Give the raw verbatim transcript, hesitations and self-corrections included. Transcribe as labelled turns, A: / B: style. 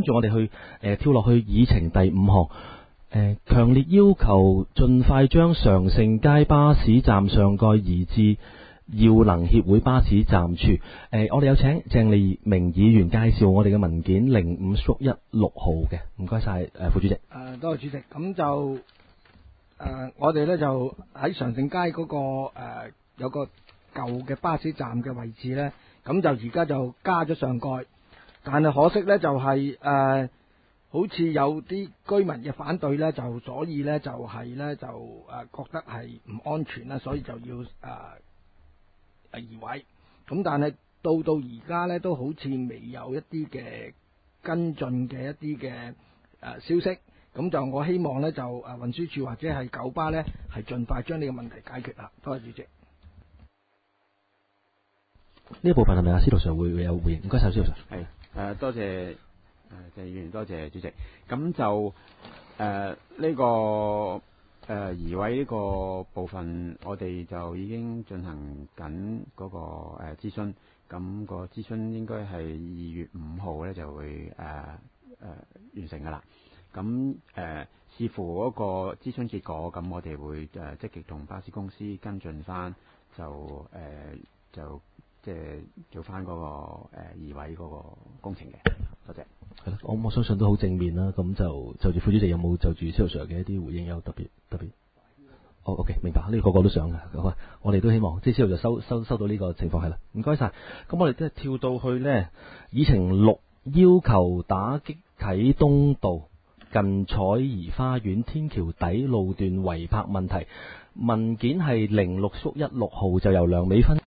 A: 住我哋去誒、呃、跳落去議程第五項。誒，強烈要求盡快將常盛街巴士站上蓋移至耀能協會巴士站處。誒、呃，我哋有請鄭利明議員介紹我哋嘅文件零五一六號嘅，唔該晒誒副主席。誒、
B: 呃，多謝主席。咁就誒、呃，我哋咧就喺常盛街嗰、那個誒、呃、有個舊嘅巴士站嘅位置咧，咁就而家就加咗上蓋，但係可惜咧就係、是、誒。呃好似有啲居民嘅反對呢，就所以呢，就係呢，就誒覺得係唔安全啦，所以就要誒誒移位。咁但係到到而家呢，都好似未有一啲嘅跟進嘅一啲嘅誒消息。咁就我希望呢，就誒運輸署或者係九巴呢，係盡快將呢個問題解決啦。多謝主席。
A: 呢一部分係咪阿司徒 Sir 會會有回應？唔該晒，司徒 Sir。
C: 係誒，多謝。誒，謝議員多謝主席。咁就誒呢、呃這個誒、呃、移位呢個部分，我哋就已經進行緊嗰、那個誒諮詢。咁、那個諮詢應該係二月五號咧就會誒誒、呃呃、完成噶啦。咁誒、呃、視乎嗰個諮詢結果，咁我哋會誒積極同巴士公司跟進翻，就誒、呃、就即係做翻嗰、那個誒、呃、移位嗰個工程嘅。多謝。
A: 係啦，我我相信都好正面啦。咁就就住副主席有冇就住司徒 Sir 嘅一啲回應有特別特別？哦 ，OK， 明白。呢、這個個都想嘅。咁我哋都希望即係司徒 Sir 收收收到呢個情況係啦。唔該晒。咁我哋即係跳到去呢議程六，要求打擊啟東道近彩頤花園天橋底路段違泊問題。文件係零六一六號，就由梁美芬